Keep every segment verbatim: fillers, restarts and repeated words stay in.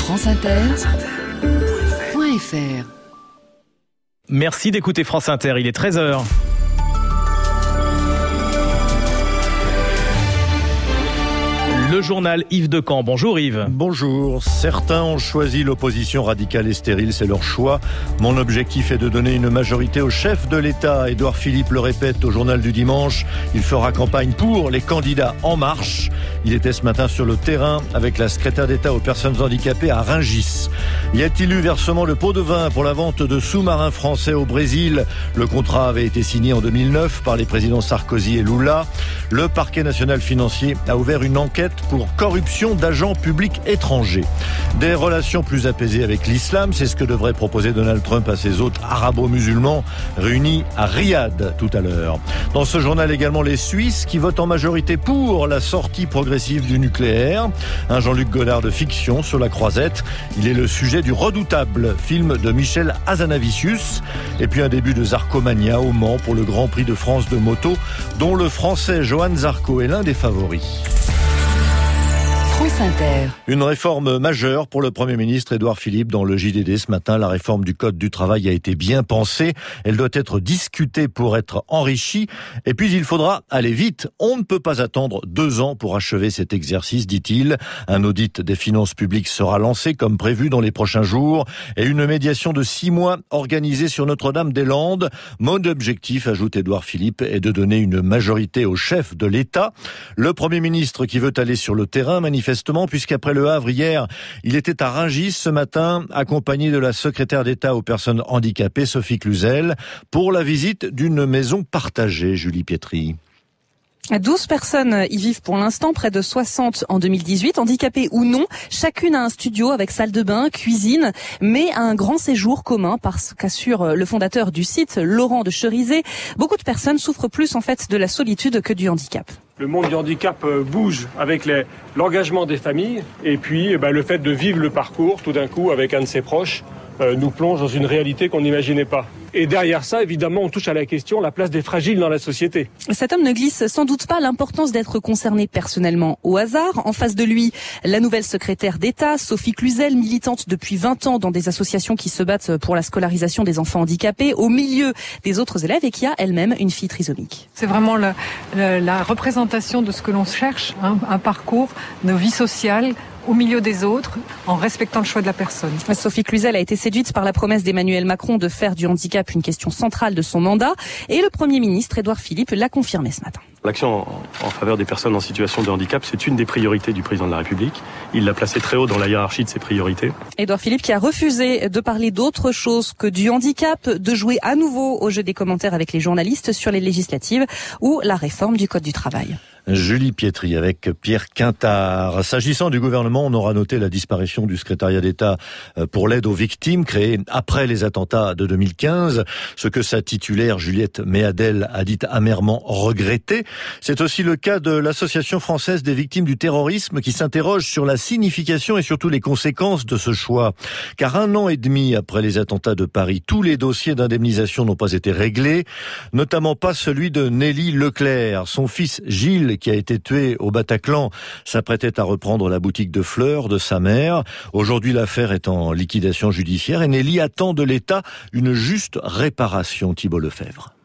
France Inter point F R. Merci d'écouter France Inter, il est treize heures. Le journal Yves Decamp. Bonjour Yves. Bonjour. Certains ont choisi l'opposition radicale et stérile, c'est leur choix. Mon objectif est de donner une majorité au chef de l'État. Édouard Philippe le répète au journal du dimanche. Il fera campagne pour les candidats En Marche. Il était ce matin sur le terrain avec la secrétaire d'État aux personnes handicapées à Rungis. Y a-t-il eu versement de pots de vin pour la vente de sous-marins français au Brésil? Le contrat avait été signé en deux mille neuf par les présidents Sarkozy et Lula. Le parquet national financier a ouvert une enquête pour corruption d'agents publics étrangers. Des relations plus apaisées avec l'islam, c'est ce que devrait proposer Donald Trump à ses hôtes arabo-musulmans réunis à Riyad tout à l'heure. Dans ce journal également, les Suisses qui votent en majorité pour la sortie progressive du nucléaire. Un Jean-Luc Godard de fiction sur la croisette. Il est le sujet du redoutable film de Michel Hazanavicius. Et puis un début de Zarcomania au Mans pour le Grand Prix de France de moto, dont le Français Johan Zarco est l'un des favoris. France Inter. Une réforme majeure pour le Premier ministre Édouard Philippe. Dans le J D D ce matin, la réforme du Code du travail a été bien pensée. Elle doit être discutée pour être enrichie. Et puis il faudra aller vite. On ne peut pas attendre deux ans pour achever cet exercice, dit-il. Un audit des finances publiques sera lancé comme prévu dans les prochains jours. Et une médiation de six mois organisée sur Notre-Dame-des-Landes. Mon objectif, ajoute Édouard Philippe, est de donner une majorité au chef de l'État. Le Premier ministre qui veut aller sur le terrain manifeste Manifestement, puisqu'après Le Havre hier, il était à Rungis ce matin, accompagné de la secrétaire d'État aux personnes handicapées, Sophie Cluzel, pour la visite d'une maison partagée, Julie Pietri. douze personnes y vivent pour l'instant, près de soixante en deux mille dix-huit, handicapées ou non. Chacune a un studio avec salle de bain, cuisine, mais un grand séjour commun, parce qu'assure le fondateur du site, Laurent de Cherizet. Beaucoup de personnes souffrent plus en fait de la solitude que du handicap. Le monde du handicap bouge avec les, l'engagement des familles et puis eh ben, le fait de vivre le parcours tout d'un coup avec un de ses proches euh, nous plonge dans une réalité qu'on n'imaginait pas. Et derrière ça, évidemment, on touche à la question, la place des fragiles dans la société. Cet homme ne glisse sans doute pas l'importance d'être concerné personnellement au hasard. En face de lui, la nouvelle secrétaire d'État, Sophie Cluzel, militante depuis vingt ans dans des associations qui se battent pour la scolarisation des enfants handicapés, au milieu des autres élèves et qui a elle-même une fille trisomique. C'est vraiment la, la, la représentation de ce que l'on cherche, hein, un parcours de vie sociale au milieu des autres, en respectant le choix de la personne. Sophie Cluzel a été séduite par la promesse d'Emmanuel Macron de faire du handicap une question centrale de son mandat, et le Premier ministre Édouard Philippe l'a confirmé ce matin. L'action en faveur des personnes en situation de handicap, c'est une des priorités du président de la République. Il l'a placée très haut dans la hiérarchie de ses priorités. Édouard Philippe qui a refusé de parler d'autre chose que du handicap, de jouer à nouveau au jeu des commentaires avec les journalistes sur les législatives ou la réforme du Code du travail. Julie Pietri avec Pierre Quintard. S'agissant du gouvernement, on aura noté la disparition du secrétariat d'État pour l'aide aux victimes créé après les attentats de deux mille quinze. Ce que sa titulaire Juliette Méadel a dit amèrement regretter. C'est aussi le cas de l'Association française des victimes du terrorisme qui s'interroge sur la signification et surtout les conséquences de ce choix. Car un an et demi après les attentats de Paris, tous les dossiers d'indemnisation n'ont pas été réglés, notamment pas celui de Nelly Leclerc. Son fils Gilles, qui a été tué au Bataclan, s'apprêtait à reprendre la boutique de fleurs de sa mère. Aujourd'hui, l'affaire est en liquidation judiciaire et Nelly attend de l'État une juste réparation. Thibault Lefebvre.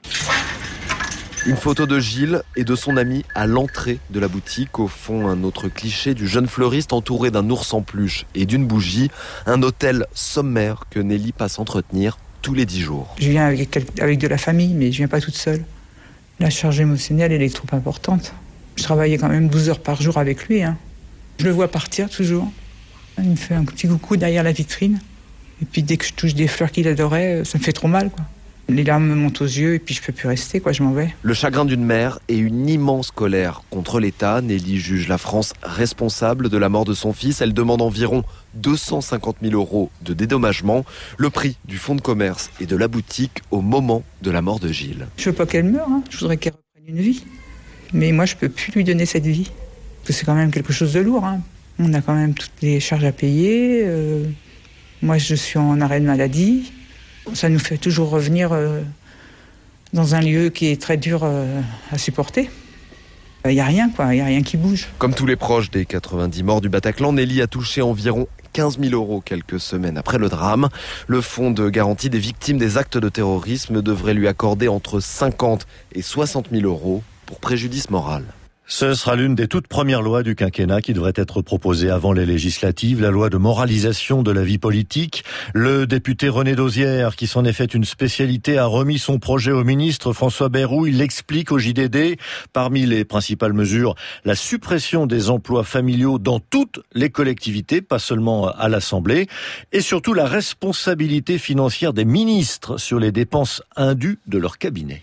Une photo de Gilles et de son ami à l'entrée de la boutique. Au fond, un autre cliché du jeune fleuriste entouré d'un ours en peluche et d'une bougie. Un hôtel sommaire que Nelly passe entretenir tous les dix jours. Je viens avec, avec de la famille, mais je viens pas toute seule. La charge émotionnelle, elle est trop importante. Je travaillais quand même douze heures par jour avec lui. Hein. Je le vois partir toujours. Il me fait un petit coucou derrière la vitrine. Et puis dès que je touche des fleurs qu'il adorait, ça me fait trop mal, quoi. Les larmes me montent aux yeux et puis je peux plus rester, quoi, je m'en vais. Le chagrin d'une mère et une immense colère contre l'État. Nelly juge la France responsable de la mort de son fils. Elle demande environ deux cent cinquante mille euros de dédommagement, le prix du fonds de commerce et de la boutique au moment de la mort de Gilles. Je veux pas qu'elle meure, hein. Je voudrais qu'elle reprenne une vie. Mais moi, je peux plus lui donner cette vie. Parce que c'est quand même quelque chose de lourd, hein. On a quand même toutes les charges à payer. Euh, moi, je suis en arrêt de maladie. Ça nous fait toujours revenir euh, dans un lieu qui est très dur euh, à supporter. Il n'y a rien, quoi. Il n'y a rien qui bouge. Comme tous les proches des quatre-vingt-dix morts du Bataclan, Nelly a touché environ quinze mille euros quelques semaines après le drame. Le fonds de garantie des victimes des actes de terrorisme devrait lui accorder entre cinquante et soixante mille euros pour préjudice moral. Ce sera l'une des toutes premières lois du quinquennat qui devrait être proposée avant les législatives, la loi de moralisation de la vie politique. Le député René Dosière, qui s'en est fait une spécialité, a remis son projet au ministre François Bayrou. Il l'explique au J D D. Parmi les principales mesures, la suppression des emplois familiaux dans toutes les collectivités, pas seulement à l'Assemblée, et surtout la responsabilité financière des ministres sur les dépenses indues de leur cabinet.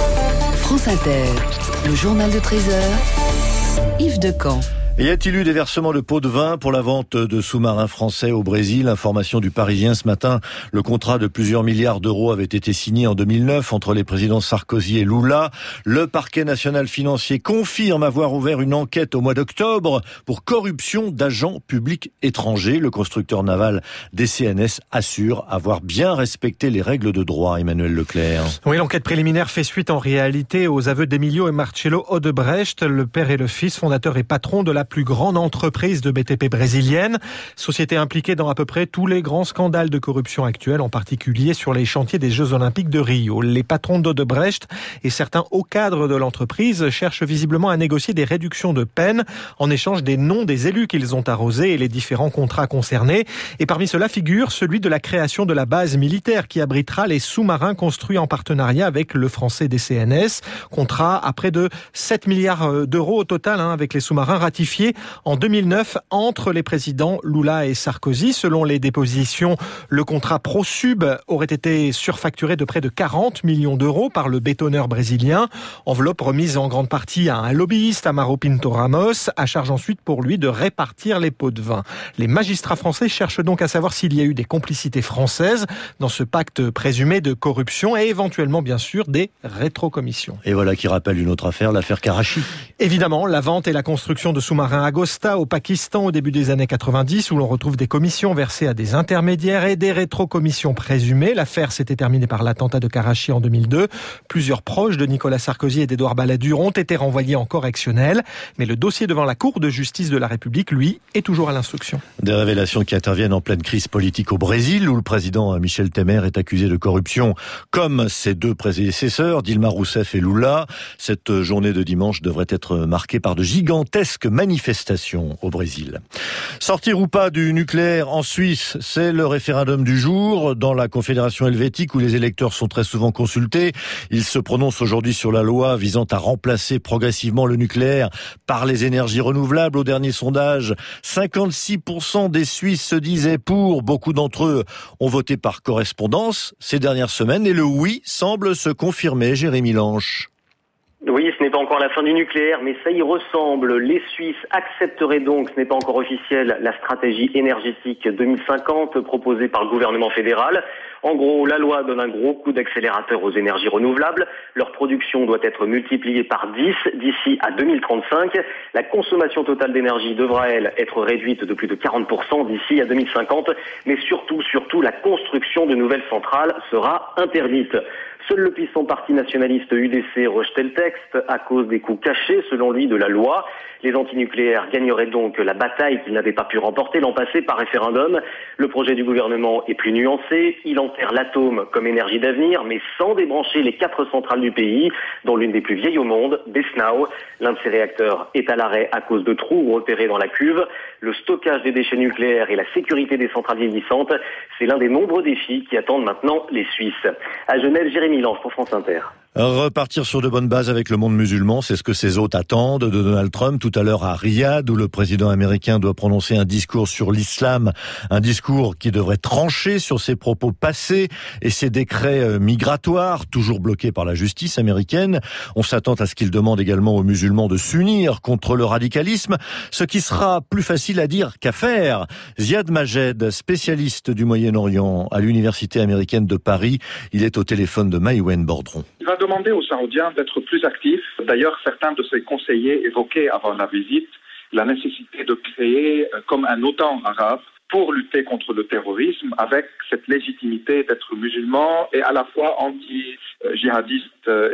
France Inter, le journal de treize heures, Yves Decamp. Y a-t-il eu des versements de pots de vin pour la vente de sous-marins français au Brésil? Information du Parisien ce matin. Le contrat de plusieurs milliards d'euros avait été signé en deux mille neuf entre les présidents Sarkozy et Lula. Le parquet national financier confirme avoir ouvert une enquête au mois d'octobre pour corruption d'agents publics étrangers. Le constructeur naval des C N S assure avoir bien respecté les règles de droit. Emmanuel Leclerc. Oui, l'enquête préliminaire fait suite en réalité aux aveux d'Emilio et Marcelo Odebrecht, le père et le fils, fondateurs et patrons de la plus grande entreprise de B T P brésilienne, société impliquée dans à peu près tous les grands scandales de corruption actuels, en particulier sur les chantiers des Jeux Olympiques de Rio. Les patrons d'Odebrecht et certains hauts cadres de l'entreprise cherchent visiblement à négocier des réductions de peine en échange des noms des élus qu'ils ont arrosés et les différents contrats concernés. Et parmi ceux-là figure celui de la création de la base militaire qui abritera les sous-marins construits en partenariat avec le français des C N S. Contrat à près de sept milliards d'euros au total, hein, avec les sous-marins ratifiés en deux mille neuf entre les présidents Lula et Sarkozy. Selon les dépositions, le contrat Prosub aurait été surfacturé de près de quarante millions d'euros par le bétonneur brésilien. Enveloppe remise en grande partie à un lobbyiste, Amaro Pinto Ramos, à charge ensuite pour lui de répartir les pots de vin. Les magistrats français cherchent donc à savoir s'il y a eu des complicités françaises dans ce pacte présumé de corruption et éventuellement, bien sûr, des rétrocommissions. Et voilà qui rappelle une autre affaire, l'affaire Karachi. Évidemment, la vente et la construction de sous-marins Agosta au Pakistan au début des années quatre-vingt-dix, où l'on retrouve des commissions versées à des intermédiaires et des rétrocommissions présumées. L'affaire s'était terminée par l'attentat de Karachi en deux mille deux. Plusieurs proches de Nicolas Sarkozy et d'Édouard Balladur ont été renvoyés en correctionnel. Mais le dossier devant la Cour de justice de la République, lui, est toujours à l'instruction. Des révélations qui interviennent en pleine crise politique au Brésil, où le président Michel Temer est accusé de corruption, comme ses deux prédécesseurs, Dilma Rousseff et Lula. Cette journée de dimanche devrait être marquée par de gigantesques manifestations au Brésil. Sortir ou pas du nucléaire en Suisse, c'est le référendum du jour. Dans la Confédération helvétique, où les électeurs sont très souvent consultés, ils se prononcent aujourd'hui sur la loi visant à remplacer progressivement le nucléaire par les énergies renouvelables. Au dernier sondage, cinquante-six pour cent des Suisses se disaient pour. Beaucoup d'entre eux ont voté par correspondance ces dernières semaines et le oui semble se confirmer. Jérémy Lanche. Oui, ce n'est pas encore la fin du nucléaire, mais ça y ressemble. Les Suisses accepteraient donc, ce n'est pas encore officiel, la stratégie énergétique deux mille cinquante proposée par le gouvernement fédéral. En gros, la loi donne un gros coup d'accélérateur aux énergies renouvelables. Leur production doit être multipliée par dix d'ici à deux mille trente-cinq. La consommation totale d'énergie devra, elle, être réduite de plus de quarante pour cent d'ici à deux mille cinquante. Mais surtout, surtout, la construction de nouvelles centrales sera interdite. Seul le puissant parti nationaliste U D C rejetait le texte à cause des coûts cachés, selon lui, de la loi. Les antinucléaires gagneraient donc la bataille qu'ils n'avaient pas pu remporter l'an passé par référendum. Le projet du gouvernement est plus nuancé. Il enterre l'atome comme énergie d'avenir, mais sans débrancher les quatre centrales du pays, dont l'une des plus vieilles au monde, Besnau. L'un de ces réacteurs est à l'arrêt à cause de trous repérés dans la cuve. Le stockage des déchets nucléaires et la sécurité des centrales vieillissantes, c'est l'un des nombreux défis qui attendent maintenant les Suisses. À Genève, Jérémy Lange pour France Inter. Repartir sur de bonnes bases avec le monde musulman, c'est ce que ses hôtes attendent de Donald Trump tout à l'heure à Riyad, où le président américain doit prononcer un discours sur l'islam, un discours qui devrait trancher sur ses propos passés et ses décrets migratoires, toujours bloqués par la justice américaine. On s'attend à ce qu'il demande également aux musulmans de s'unir contre le radicalisme, ce qui sera plus facile à dire qu'à faire. Ziad Majed, spécialiste du Moyen-Orient à l'Université américaine de Paris, il est au téléphone de Maïwen Bordron. Il va demander aux Saoudiens d'être plus actifs. D'ailleurs, certains de ses conseillers évoquaient avant la visite la nécessité de créer comme un OTAN arabe pour lutter contre le terrorisme avec cette légitimité d'être musulman et à la fois anti-djihadiste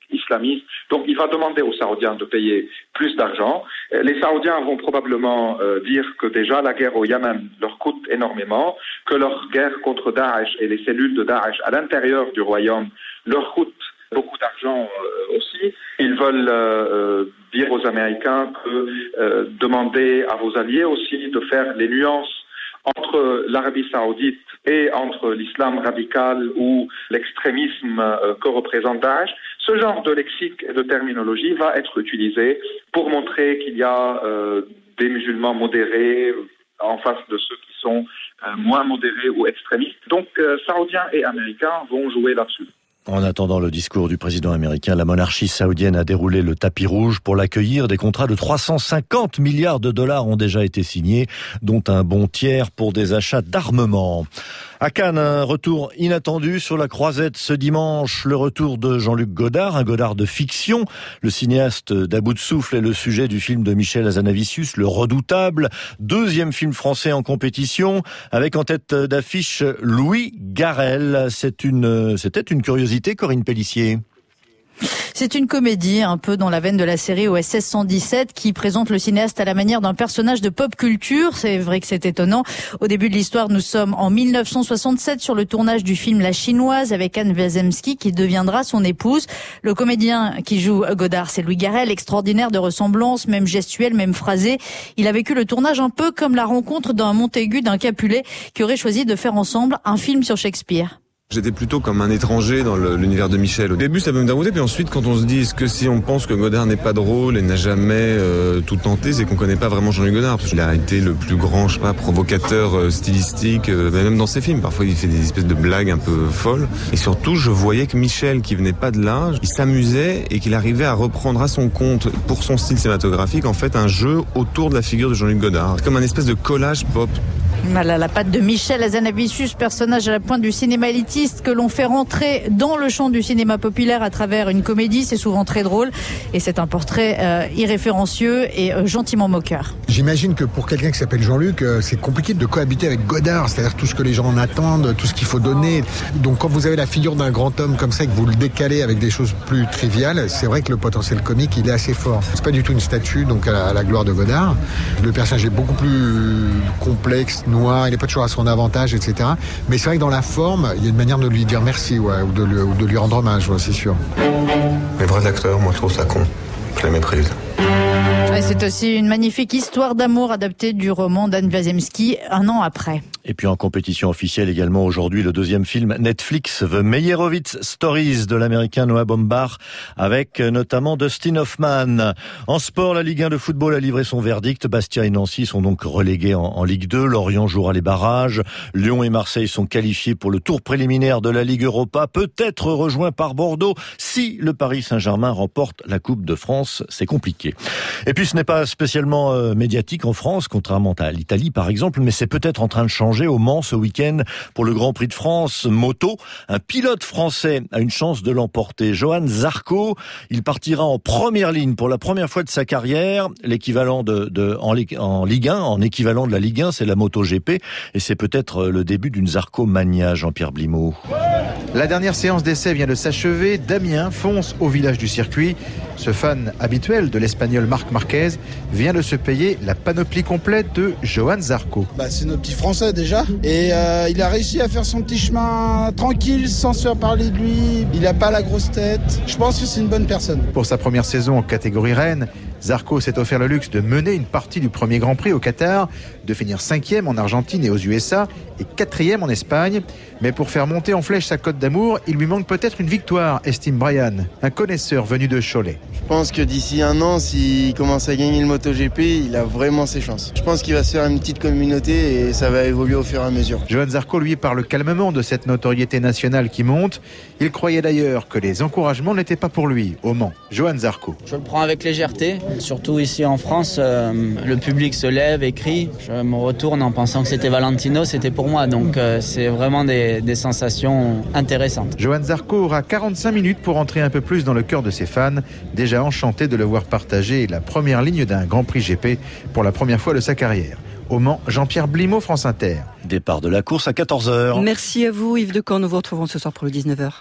islamiste. Donc il va demander aux Saoudiens de payer plus d'argent. Les Saoudiens vont probablement euh, dire que déjà la guerre au Yémen leur coûte énormément, que leur guerre contre Daesh et les cellules de Daesh à l'intérieur du royaume leur coûtent beaucoup d'argent euh, aussi. Ils veulent euh, dire aux Américains que euh, demander à vos alliés aussi de faire les nuances entre l'Arabie saoudite et entre l'islam radical ou l'extrémisme euh, que représente Daesh. Ce genre de lexique et de terminologie va être utilisé pour montrer qu'il y a euh, des musulmans modérés en face de ceux qui sont euh, moins modérés ou extrémistes. Donc, euh, Saoudiens et Américains vont jouer là-dessus. En attendant le discours du président américain, la monarchie saoudienne a déroulé le tapis rouge pour l'accueillir. Des contrats de trois cent cinquante milliards de dollars ont déjà été signés, dont un bon tiers pour des achats d'armement. À Cannes, un retour inattendu sur la croisette ce dimanche. Le retour de Jean-Luc Godard, un Godard de fiction. Le cinéaste d'À bout de souffle est le sujet du film de Michel Hazanavicius, Le Redoutable. Deuxième film français en compétition, avec en tête d'affiche Louis Garrel. C'est une, c'était une curiosité, Corinne Pélissier. C'est une comédie un peu dans la veine de la série O S S cent dix-sept qui présente le cinéaste à la manière d'un personnage de pop culture. C'est vrai que c'est étonnant. Au début de l'histoire, nous sommes en mille neuf cent soixante-sept sur le tournage du film La Chinoise avec Anne Wiazemski qui deviendra son épouse. Le comédien qui joue Godard, c'est Louis Garrel, extraordinaire de ressemblance, même gestuelle, même phrasé. Il a vécu le tournage un peu comme la rencontre d'un Montaigu, d'un Capulet qui aurait choisi de faire ensemble un film sur Shakespeare. J'étais plutôt comme un étranger dans le, l'univers de Michel. Au début, ça peut me dérouter, puis ensuite, quand on se dit, est-ce que si on pense que Godard n'est pas drôle et n'a jamais euh, tout tenté, c'est qu'on connaît pas vraiment Jean-Luc Godard, parce qu'il a été le plus grand, je sais pas, provocateur euh, stylistique, euh, même dans ses films. Parfois, il fait des espèces de blagues un peu folles. Et surtout, je voyais que Michel, qui venait pas de là, il s'amusait et qu'il arrivait à reprendre à son compte, pour son style cinématographique, en fait, un jeu autour de la figure de Jean-Luc Godard. C'est comme un espèce de collage pop. Voilà, la patte de Michel Hazanavicius, personnage à la pointe du cinéma élitiste que l'on fait rentrer dans le champ du cinéma populaire à travers une comédie, c'est souvent très drôle et c'est un portrait euh, irréférencieux et euh, gentiment moqueur. J'imagine que pour quelqu'un qui s'appelle Jean-Luc, euh, c'est compliqué de cohabiter avec Godard, c'est-à-dire tout ce que les gens en attendent, tout ce qu'il faut donner. Donc quand vous avez la figure d'un grand homme comme ça et que vous le décalez avec des choses plus triviales, c'est vrai que le potentiel comique, il est assez fort. C'est pas du tout une statue donc à la, à la gloire de Godard. Le personnage est beaucoup plus complexe, noir, il n'est pas toujours à son avantage, et cetera. Mais c'est vrai que dans la forme, il y a une manière de lui dire merci, ouais, ou, de lui, ou de lui rendre hommage, ouais, c'est sûr. Les vrais acteurs, moi je trouve ça con. Je les méprise. Et c'est aussi une magnifique histoire d'amour adaptée du roman d'Anne Wiazemski un an après. Et puis en compétition officielle également aujourd'hui, le deuxième film Netflix, The Meyerowitz Stories de l'américain Noah Baumbach, avec notamment Dustin Hoffman. En sport, la Ligue un de football a livré son verdict. Bastia et Nancy sont donc relégués en, en Ligue deux. Lorient jouera les barrages. Lyon et Marseille sont qualifiés pour le tour préliminaire de la Ligue Europa, peut-être rejoint par Bordeaux si le Paris Saint-Germain remporte la Coupe de France. C'est compliqué. Et puis ce n'est pas spécialement euh, médiatique en France, contrairement à l'Italie par exemple, mais c'est peut-être en train de changer au Mans ce week-end pour le Grand Prix de France moto. Un pilote français a une chance de l'emporter. Johan Zarco, il partira en première ligne pour la première fois de sa carrière. L'équivalent de, de en, en Ligue un, en équivalent de la Ligue un, c'est la MotoGP et c'est peut-être le début d'une Zarco mania, Jean-Pierre Blimaud. La dernière séance d'essai vient de s'achever. Damien fonce au village du circuit. Ce fan habituel de l'Espagnol Marc Marquez vient de se payer la panoplie complète de Johan Zarco. Bah, c'est notre petit Français déjà. Et euh, il a réussi à faire son petit chemin tranquille, sans se faire parler de lui. Il n'a pas la grosse tête. Je pense que c'est une bonne personne. Pour sa première saison en catégorie reine, Zarco s'est offert le luxe de mener une partie du premier Grand Prix au Qatar, de finir cinquième en Argentine et aux U S A et quatrième en Espagne. Mais pour faire monter en flèche sa cote d'amour, il lui manque peut-être une victoire, estime Brian, un connaisseur venu de Cholet. Je pense que d'ici un an, s'il commence à gagner le MotoGP, il a vraiment ses chances. Je pense qu'il va se faire une petite communauté et ça va évoluer au fur et à mesure. Johan Zarco, lui, parle calmement de cette notoriété nationale qui monte. Il croyait d'ailleurs que les encouragements n'étaient pas pour lui, au Mans. Johan Zarco. Je le prends avec légèreté, surtout ici en France. Euh, le public se lève et crie. Je me retourne en pensant que c'était Valentino, c'était pour moi. Donc euh, c'est vraiment des, des sensations intéressantes. Johan Zarco aura quarante-cinq minutes pour entrer un peu plus dans le cœur de ses fans, déjà enchanté de le voir partager la première ligne d'un Grand Prix G P pour la première fois de sa carrière. Au Mans, Jean-Pierre Blimaud, France Inter. Départ de la course à quatorze heures. Merci à vous Yves Decamp, nous vous retrouvons ce soir pour le dix-neuf heures.